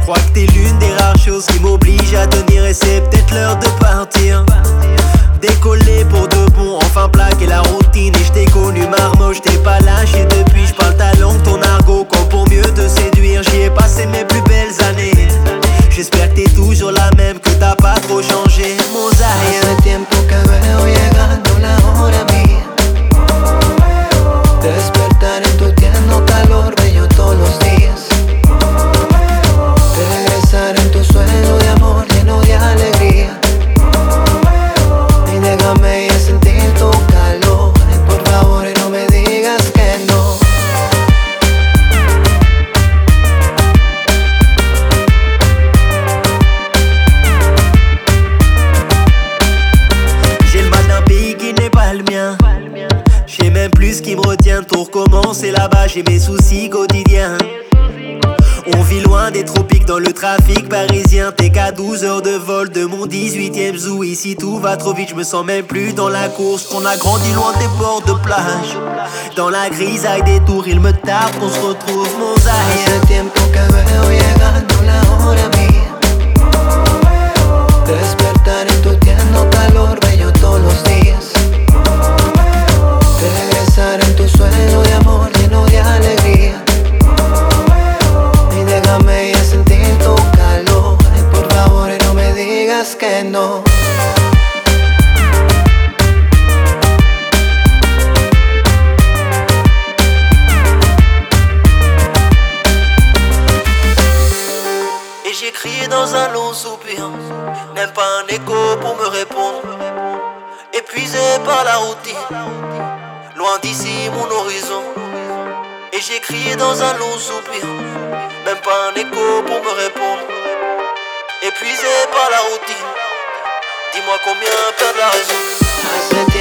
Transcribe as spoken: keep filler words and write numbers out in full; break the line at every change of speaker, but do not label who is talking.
crois que t'es l'une des rares choses qui m'oblige à tenir, et c'est peut-être l'heure de partir. Décoller pour de bon, enfin plaquer la routine. Et je t'ai connu marmot, je t'ai pas lâché depuis. Je parle ta langue, ton argot, comme pour mieux te séduire. J'y ai passé mes plus belles années. J'espère que t'es toujours la même, que t'as pas trop changé. Mosaïque.
Hace tiempo que veo llegando la hora mía. Despertar en tu tierno calor bello todos los días. Regresar en tu sueño de amor lleno de alegría. Y déjame ya sentir tu calor. Por favor y no me digas que no.
J'ai le mal d'un pays qui n'est pas le mien. J'ai même plus ce qui me retient pour recommencer là-bas. J'ai mes soucis quotidiens. On vit loin des tropiques dans le trafic parisien. T'es qu'à douze heures de vol de mon dix-huitième zoo. Ici tout va trop vite, je me sens même plus dans la course. On a grandi loin des bords de plage. Dans la grisaille des tours, il me tarde qu'on se retrouve. Mosaïque.
Hace tiempo que veo llegando la hora mía. Despertar en tu tierno calor bello todos los días. Regresar en tu sueño de amor lleno de alegría. Y déjame ya sentir tu calor. Y por favor y no me digas que no.
Et j'ai crié dans un long soupir, même pas un écho pour me répondre. Épuisé par la routine, loin d'ici mon horizon. Et j'ai crié dans un long soupir, même pas un écho pour me répondre. Épuisé par la routine, dis-moi combien perdre la raison.
Hace